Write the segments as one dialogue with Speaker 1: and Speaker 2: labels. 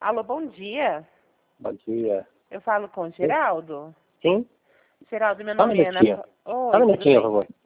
Speaker 1: Alô, bom dia.
Speaker 2: Bom dia.
Speaker 1: Eu falo com o Geraldo?
Speaker 2: Sim?
Speaker 1: Geraldo, meu
Speaker 2: Só um
Speaker 1: nome é Ana...
Speaker 2: minutinho.
Speaker 1: Oi,
Speaker 2: Só um
Speaker 1: tudo
Speaker 2: minutinho,
Speaker 1: bem?
Speaker 2: por favor.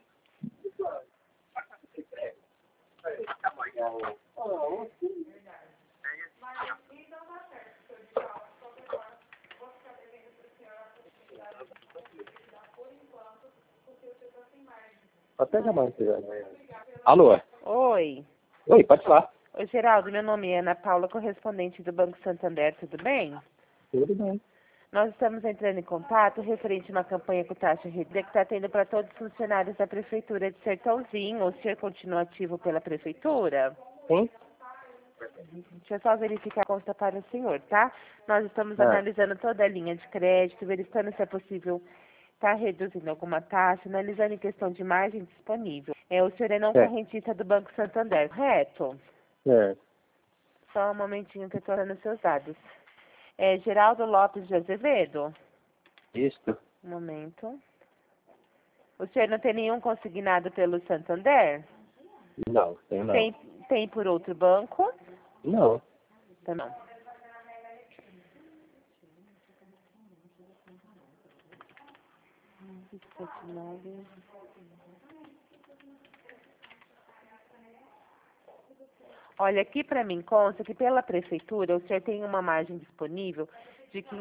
Speaker 2: Até jamais, Alô?
Speaker 1: Oi.
Speaker 2: Oi, pode falar.
Speaker 1: Oi, Geraldo, meu nome é Ana Paula, correspondente do Banco Santander, tudo bem?
Speaker 2: Tudo bem.
Speaker 1: Nós estamos entrando em contato referente a uma campanha com taxa reduzida que está tendo para todos os funcionários da Prefeitura de Sertãozinho. O senhor continua ativo pela Prefeitura?
Speaker 2: Sim?
Speaker 1: Deixa eu só verificar a conta para o senhor, tá? Nós estamos
Speaker 2: Ah,
Speaker 1: analisando toda a linha de crédito, verificando se é possível estar reduzindo alguma taxa, analisando em questão de margem disponível. O senhor é não
Speaker 2: é.
Speaker 1: correntista do Banco Santander, correto?
Speaker 2: É.
Speaker 1: Só um momentinho que eu estou dando seus dados. É Geraldo Lopes de Azevedo?
Speaker 2: Isso.
Speaker 1: Um momento. O senhor não tem nenhum consignado pelo Santander?
Speaker 2: Não, tem não.
Speaker 1: Tem por outro banco?
Speaker 2: Não.
Speaker 1: Tá não. Olha, aqui para mim consta que pela Prefeitura o senhor tem uma margem disponível de R$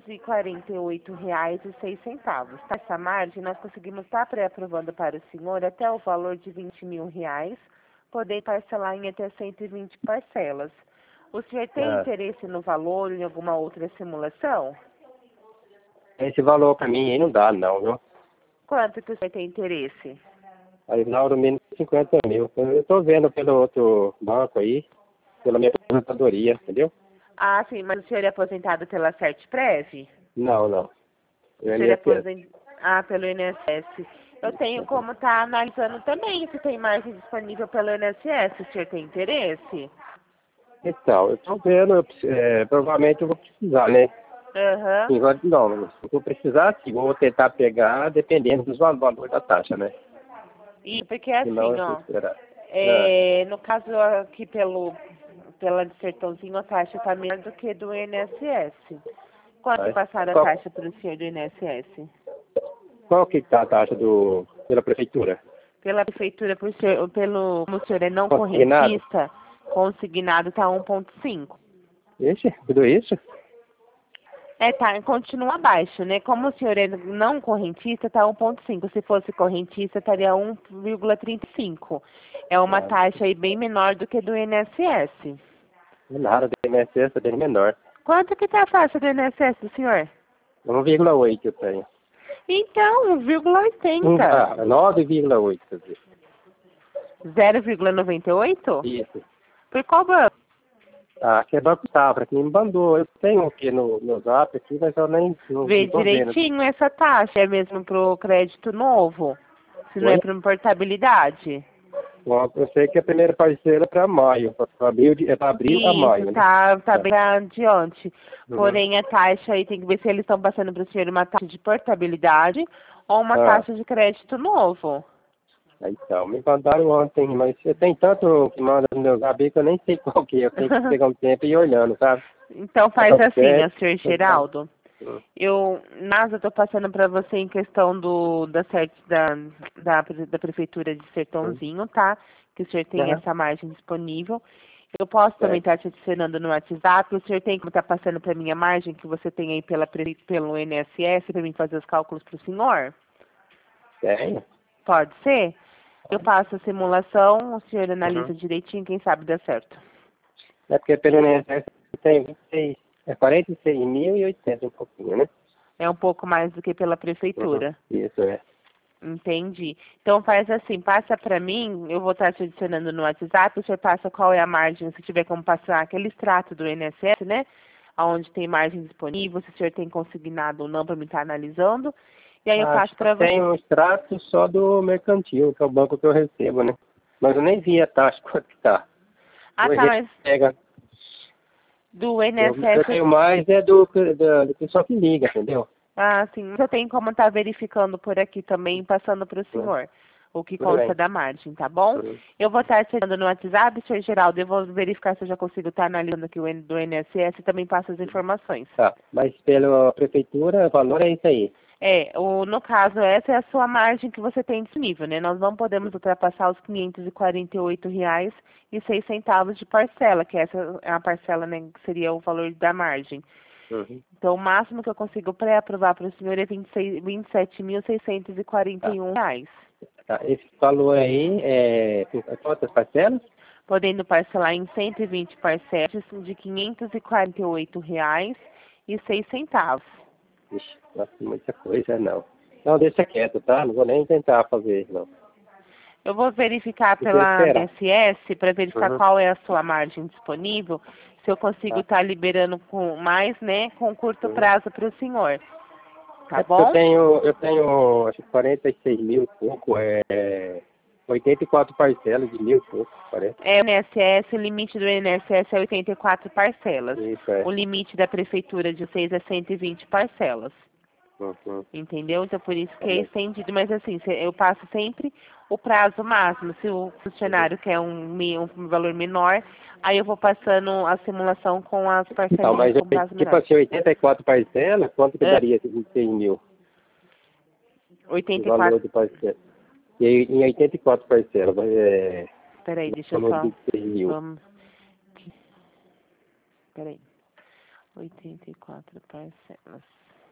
Speaker 1: 548,06. Tá? Essa margem nós conseguimos estar pré-aprovando para o senhor até o valor de R$ 20.000, poder parcelar em até 120 parcelas. O senhor tem
Speaker 2: Ah,
Speaker 1: interesse no valor ou em alguma outra simulação?
Speaker 2: esse valor pra mim aí não dá, não, viu?
Speaker 1: Quanto que o senhor tem interesse?
Speaker 2: Aí na hora menos 50 mil. Eu tô vendo pelo outro banco aí, pela minha aposentadoria, entendeu?
Speaker 1: Ah, sim, mas o senhor é aposentado pela Sertprev?
Speaker 2: Não, não.
Speaker 1: O
Speaker 2: Eu
Speaker 1: senhor é
Speaker 2: INSS.
Speaker 1: aposentado pelo INSS. Eu tenho como estar analisando também se tem margem disponível pelo INSS. O senhor tem interesse?
Speaker 2: Então, eu tô vendo, provavelmente eu vou precisar, né?
Speaker 1: Aham.
Speaker 2: Sim, não, se eu precisar, sim, vou tentar pegar dependendo dos valores da taxa, né?
Speaker 1: E porque
Speaker 2: Senão
Speaker 1: assim,
Speaker 2: eu vou
Speaker 1: ó,
Speaker 2: esperar. Ah,
Speaker 1: no caso aqui pela de Sertãozinho, a taxa está menor do que do INSS. Quanto
Speaker 2: mas
Speaker 1: passaram a
Speaker 2: qual,
Speaker 1: taxa para o senhor do INSS?
Speaker 2: qual que tá a taxa pela prefeitura?
Speaker 1: Pela prefeitura, como o senhor é não
Speaker 2: Consignado?
Speaker 1: correntista, consignado está 1,5.
Speaker 2: Ixi, tudo isso?
Speaker 1: Tá, continua abaixo, né? Como o senhor é não correntista, tá 1,5. Se fosse correntista, estaria 1,35. É uma
Speaker 2: Ah,
Speaker 1: taxa aí bem menor do que do INSS.
Speaker 2: nada, do INSS é bem menor.
Speaker 1: Quanto que tá a taxa do INSS do senhor?
Speaker 2: 1,8 eu tenho.
Speaker 1: Então, 1,80.
Speaker 2: 9,8, quer dizer.
Speaker 1: 0,98?
Speaker 2: Isso.
Speaker 1: Por qual banco?
Speaker 2: Ah, que é Banco Safra, que me mandou. Eu tenho aqui no Zap aqui, mas eu nem
Speaker 1: Vê
Speaker 2: não tô vendo.
Speaker 1: direitinho essa taxa. É mesmo pro crédito novo? Se não é
Speaker 2: Oi?
Speaker 1: para portabilidade?
Speaker 2: Bom, eu sei que a primeira parcela é para maio, para abril, é para abril a
Speaker 1: Isso,
Speaker 2: maio, né?
Speaker 1: tá
Speaker 2: Tá.
Speaker 1: bem adiante.
Speaker 2: Uhum.
Speaker 1: Porém, a taxa aí tem que ver se eles estão passando para o senhor uma taxa de portabilidade ou uma
Speaker 2: Ah,
Speaker 1: taxa de crédito novo.
Speaker 2: então, me mandaram ontem, mas tem tanto que manda no meu Zap que eu nem sei qual que é. Eu tenho que pegar um tempo e ir olhando, sabe?
Speaker 1: Então faz
Speaker 2: Então,
Speaker 1: assim, ó, senhor
Speaker 2: então,
Speaker 1: Geraldo. Eu tô passando para você em questão da Prefeitura de Sertãozinho, tá? Que o senhor tem
Speaker 2: aham,
Speaker 1: essa margem disponível. Eu posso também
Speaker 2: certo.
Speaker 1: estar te adicionando no WhatsApp. O senhor tem como estar passando para minha margem que você tem aí pelo INSS para mim fazer os cálculos para o senhor?
Speaker 2: Tenho.
Speaker 1: Pode ser? Eu passo a simulação, o senhor
Speaker 2: Uhum.
Speaker 1: analisa direitinho, quem sabe dá certo.
Speaker 2: É porque pelo INSS tem 26, é 46.080 um pouquinho, né?
Speaker 1: É um pouco mais do que pela
Speaker 2: Uhum.
Speaker 1: prefeitura.
Speaker 2: Isso, é.
Speaker 1: Entendi. Então faz assim, passa para mim, eu vou estar te adicionando no WhatsApp, o senhor passa qual é a margem, se tiver como passar aquele extrato do INSS, né? Onde tem margem disponível, se o senhor tem consignado ou não para me estar analisando. E aí eu
Speaker 2: Acho
Speaker 1: passo
Speaker 2: que eu
Speaker 1: para você.
Speaker 2: tenho um extrato só do mercantil, que é o banco que eu recebo, né? Mas eu nem vi a taxa quanto que tá.
Speaker 1: Ah,
Speaker 2: O
Speaker 1: tá,
Speaker 2: gente
Speaker 1: mas
Speaker 2: pega.
Speaker 1: do
Speaker 2: Eu
Speaker 1: INSS.
Speaker 2: tenho mais é do pessoal que liga, entendeu?
Speaker 1: Ah, sim. Eu tenho como estar verificando por aqui também, passando para o senhor. o que
Speaker 2: Tudo
Speaker 1: consta
Speaker 2: bem.
Speaker 1: da margem, tá bom?
Speaker 2: Uhum.
Speaker 1: Eu vou estar te dando no WhatsApp, senhor Geraldo, eu vou verificar se eu já consigo estar analisando aqui do INSS e também passo as informações.
Speaker 2: Tá, mas pela prefeitura, o valor é isso aí.
Speaker 1: No caso, essa é a sua margem que você tem disponível, né? Nós não podemos ultrapassar os R$ 548,06 de parcela, que essa é a parcela, né, que seria o valor da margem.
Speaker 2: Uhum.
Speaker 1: Então, o máximo que eu consigo pré-aprovar para o senhor é R$ 27.641 reais,
Speaker 2: Tá, esse valor aí é quantas parcelas?
Speaker 1: podendo parcelar em 120 parcelas de R$ 548,06.
Speaker 2: Ixi, nossa, muita coisa, não. Não, deixa quieto, tá? Não vou nem tentar fazer, não.
Speaker 1: Eu vou verificar
Speaker 2: Deixa eu
Speaker 1: pela
Speaker 2: esperar.
Speaker 1: DSS para verificar
Speaker 2: Uhum.
Speaker 1: qual é a sua margem disponível, se eu consigo
Speaker 2: Tá.
Speaker 1: estar liberando com mais, né, com curto
Speaker 2: Uhum.
Speaker 1: prazo para o senhor. Tá
Speaker 2: É porque
Speaker 1: bom?
Speaker 2: eu tenho, acho que 46 mil e pouco, 84 parcelas de mil e pouco, parece.
Speaker 1: É o INSS, o limite do INSS é 84 parcelas.
Speaker 2: Isso é.
Speaker 1: O limite da prefeitura de vocês é 120 parcelas.
Speaker 2: Uhum.
Speaker 1: Entendeu? Então, por isso
Speaker 2: Tá
Speaker 1: que é
Speaker 2: bem.
Speaker 1: estendido. Mas, assim, eu passo sempre o prazo máximo. Se o
Speaker 2: Uhum.
Speaker 1: funcionário quer um valor menor, aí eu vou passando a simulação com as
Speaker 2: Então,
Speaker 1: parcelinhas
Speaker 2: mas
Speaker 1: com prazo
Speaker 2: tipo
Speaker 1: menor.
Speaker 2: assim, 84 parcelas, quanto que
Speaker 1: Ah,
Speaker 2: daria esses 26 mil? O valor
Speaker 1: 84.
Speaker 2: de parcela. E aí, em 84 parcelas,
Speaker 1: Peraí,
Speaker 2: o
Speaker 1: deixa eu
Speaker 2: valor de
Speaker 1: só.
Speaker 2: 26 mil.
Speaker 1: Vamos. Peraí. 84 parcelas.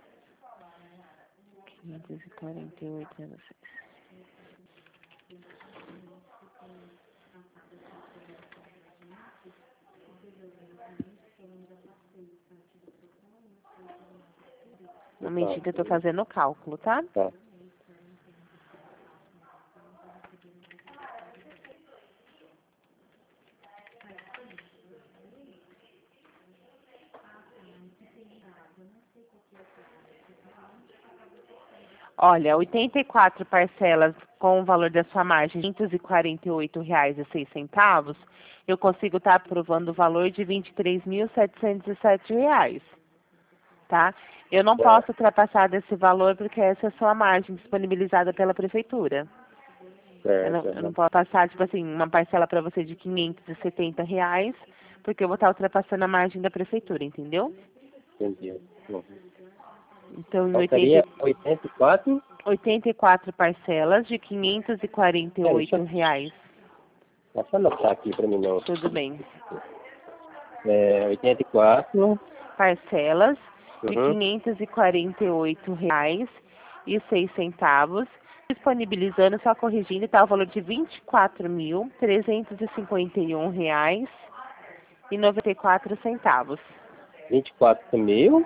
Speaker 1: 548,06. Um momentinho que eu tô fazendo o cálculo, tá?
Speaker 2: Tá.
Speaker 1: Olha, 84 parcelas com o valor da sua margem, R$ 548,06, eu consigo estar aprovando o valor de R$ 23.707, tá? Eu não
Speaker 2: Tá.
Speaker 1: posso ultrapassar desse valor porque essa é a sua margem disponibilizada pela prefeitura.
Speaker 2: Certo.
Speaker 1: Eu não posso passar, tipo assim, uma parcela para você de R$ 570, porque eu vou estar ultrapassando a margem da prefeitura, entendeu?
Speaker 2: Entendi. Uhum.
Speaker 1: Então, em
Speaker 2: Então seria
Speaker 1: 84 parcelas de R$
Speaker 2: deixa
Speaker 1: 548.
Speaker 2: eu só anotar aqui para mim não.
Speaker 1: Tudo bem.
Speaker 2: 84.
Speaker 1: Parcelas de R$
Speaker 2: Uhum.
Speaker 1: 548,06, disponibilizando, só corrigindo, está o valor de R$ 24.351,94.
Speaker 2: 24 mil.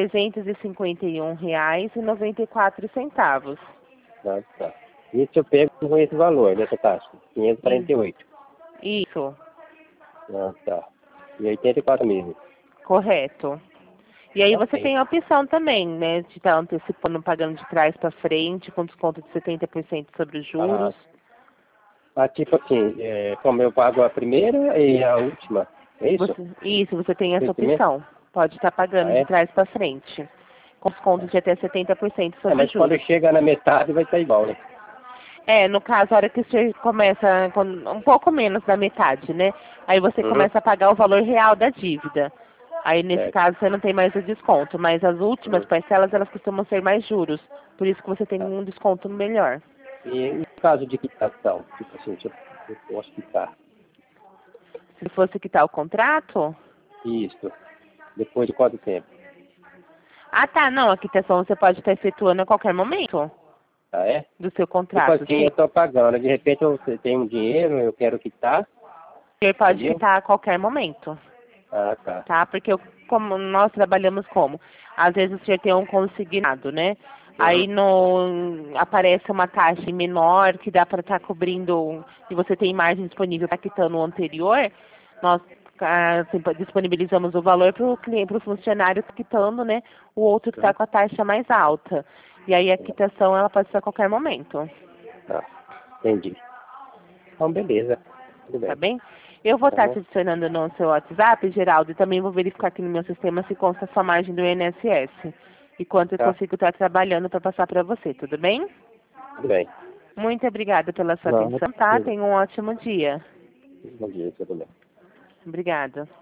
Speaker 1: R$ 351,94.
Speaker 2: Ah, tá. Isso eu pego com esse valor dessa taxa.
Speaker 1: E-
Speaker 2: 548.
Speaker 1: Isso,
Speaker 2: Ah, tá. E 84 mil.
Speaker 1: correto. E aí você
Speaker 2: Ok.
Speaker 1: tem a opção também, né, de estar antecipando, pagando de trás para frente, com desconto de 70% sobre os
Speaker 2: Ah,
Speaker 1: juros.
Speaker 2: tipo assim, como eu pago a primeira e a última. É isso?
Speaker 1: Você tem essa
Speaker 2: Esse mesmo?
Speaker 1: opção. Pode estar
Speaker 2: Ah,
Speaker 1: pagando de
Speaker 2: é?
Speaker 1: trás para frente, com desconto de até 70%
Speaker 2: É,
Speaker 1: sobre os
Speaker 2: mas quando
Speaker 1: juros.
Speaker 2: chega na metade vai estar igual, né?
Speaker 1: No caso, a hora que você começa com um pouco menos da metade, né? Aí você
Speaker 2: Uhum.
Speaker 1: começa a pagar o valor real da dívida. Aí, nesse
Speaker 2: Certo.
Speaker 1: caso, você não tem mais o desconto, mas as últimas
Speaker 2: Uhum.
Speaker 1: parcelas, elas costumam ser mais juros. Por isso que você tem
Speaker 2: Tá.
Speaker 1: um desconto melhor.
Speaker 2: E no caso de quitação, tipo assim, se eu posso quitar
Speaker 1: Se fosse quitar o contrato...
Speaker 2: isso, depois de quanto tempo?
Speaker 1: Ah, tá, não, a quitação você pode estar efetuando a qualquer momento
Speaker 2: Ah, é?
Speaker 1: do seu
Speaker 2: Tipo
Speaker 1: contrato,
Speaker 2: assim,
Speaker 1: sim.
Speaker 2: eu estou pagando, de repente eu tenho um dinheiro, eu quero quitar,
Speaker 1: Você pode
Speaker 2: entendeu?
Speaker 1: quitar a qualquer momento,
Speaker 2: Ah, tá.
Speaker 1: tá? Porque como nós trabalhamos como? Às vezes o senhor tem um consignado, né?
Speaker 2: Uhum.
Speaker 1: Aí aparece uma taxa menor que dá para estar cobrindo, e você tem margem disponível para quitando o anterior, nós disponibilizamos o valor para o cliente, para o funcionário tá quitando, né? O outro que está
Speaker 2: Uhum.
Speaker 1: com a taxa mais alta. E aí a quitação ela pode ser a qualquer momento.
Speaker 2: Tá, entendi. Então, beleza. Tudo
Speaker 1: Tá
Speaker 2: bem.
Speaker 1: bem? Eu vou estar
Speaker 2: Uhum.
Speaker 1: te adicionando no seu WhatsApp, Geraldo, e também vou verificar aqui no meu sistema se consta a sua margem do INSS e quanto eu
Speaker 2: Tá,
Speaker 1: consigo estar trabalhando para passar para você, tudo bem?
Speaker 2: tudo bem.
Speaker 1: Muito obrigada pela sua
Speaker 2: Não,
Speaker 1: atenção, tá?
Speaker 2: beleza.
Speaker 1: Tenha um ótimo dia.
Speaker 2: Bom dia, tudo bem.
Speaker 1: Obrigada.